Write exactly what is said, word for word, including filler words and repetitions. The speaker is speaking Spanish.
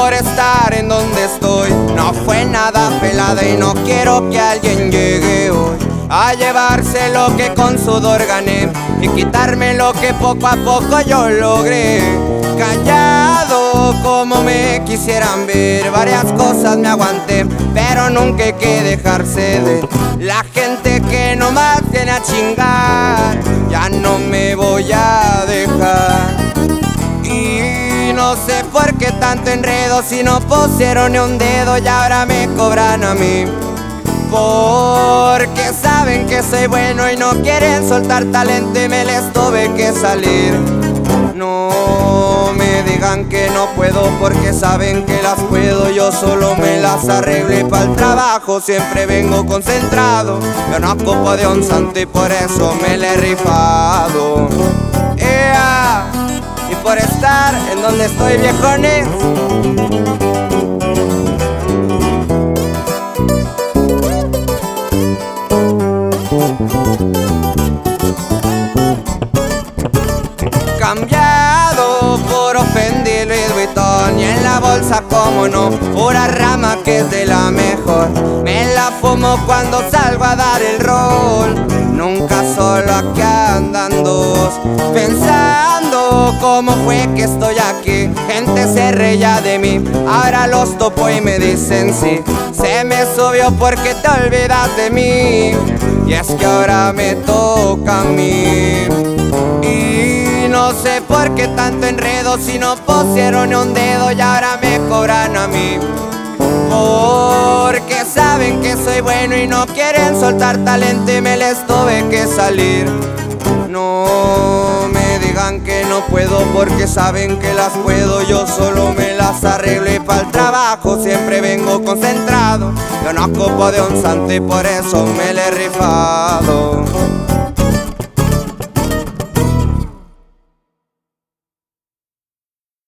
por estar en donde estoy. No fue nada pelada y no quiero que alguien llegue hoy a llevarse lo que con sudor gané y quitarme lo que poco a poco yo logré. Callado como me quisieran ver, varias cosas me aguanté, pero nunca hay que dejarse de la gente que nomás viene a chingar. Ya no me voy a dejar. Y no sé por qué tanto enredo, si no pusieron ni un dedo y ahora me cobran a mí. Porque saben que soy bueno y no quieren soltar talento y me les tuve que salir. No me digan que no puedo porque saben que las puedo. Yo solo me las arreglo y pa'l trabajo siempre vengo concentrado. Yo no ocupo de un santo y por eso me le he rifado. Yeah. Y por estar en donde estoy, viejones. Cambiado por ofendido Louis Vuitton y en la bolsa como no, pura rama que es de la mejor. Me la fumo cuando salgo a dar el rol. Nunca solo aquí andan dos, pensando cómo fue que estoy aquí. Gente se reía de mí, ahora los topo y me dicen sí. Se me subió porque te olvidas de mí, y es que ahora me toca a mí. Y no sé por qué tanto enredo, si no pusieron ni un dedo y ahora me cobran a mí. Porque saben que soy bueno y no quieren soltar talento y me les tuve que salir. No me digan que no puedo porque saben que las puedo. Yo solo me las arreglo y pa'l trabajo siempre vengo concentrado. Yo no ocupo de un santo y por eso me le he rifado.